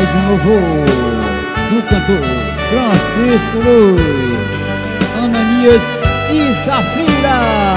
mais um louvor do cantor Francisco Luz, Ananias e Safira.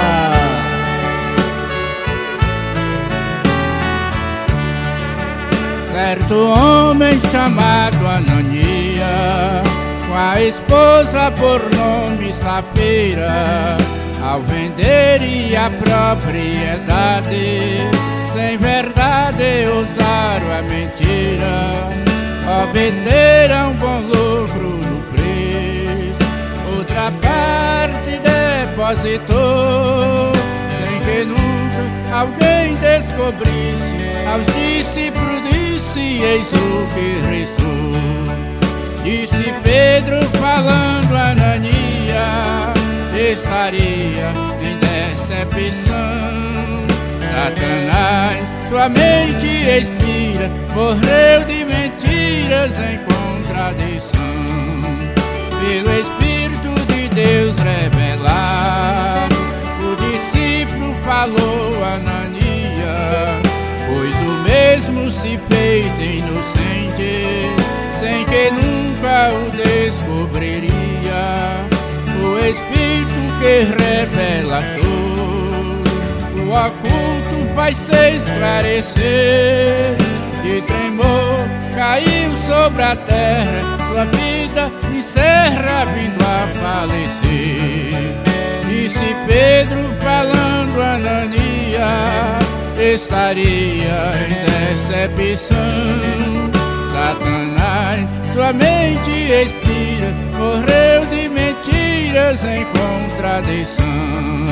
Certo homem chamado Ananias, com a esposa por nome Safira, ao venderem a propriedade, sem verdade usaram a mentira, obteram bom lucro no preço, outra parte depositou, sem que nunca alguém descobrisse. Aos discípulos disse, eis o que restou. Disse Pedro falando a Ananias, estaria em decepção. Satanás, tua mente expira, morreu de mentiras em contradição. Pelo Espírito de Deus revelado, o discípulo falou a Ananias, pois o mesmo se fez inocente, sem que nunca o descobriria. O Espírito que revela tudo, o oculto faz-se esclarecer. De tremor caiu sobre a terra, sua vida encerra vindo a falecer. Disse Pedro falando a Ananias, estaria em decepção. Satanás, sua mente expira, morreu de mentiras em contradição.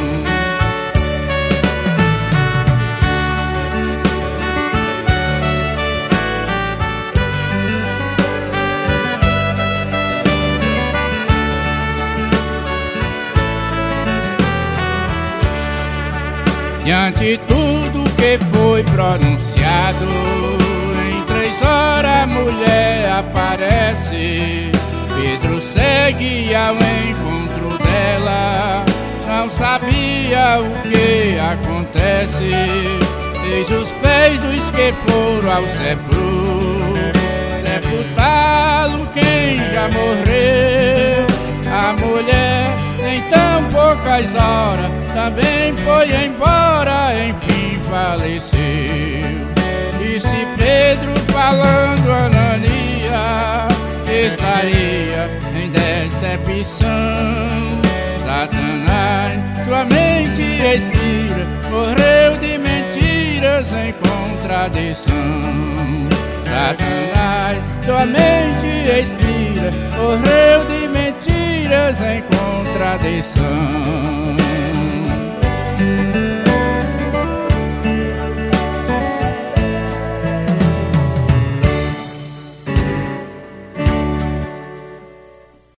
Diante tudo que foi pronunciado, em 3 horas a mulher aparece. Pedro segue ao encontro dela, não sabia o que acontece. Desde os pés dos que foram ao sepultá-lo quem já morreu. A mulher em tão poucas horas também foi embora, enfim faleceu. Disse Pedro falando a Ananias, estaria em decepção. Satanás, tua mente expira, morreu de mentiras em contradição. Satanás, tua mente expira, morreu de mentiras em contradição.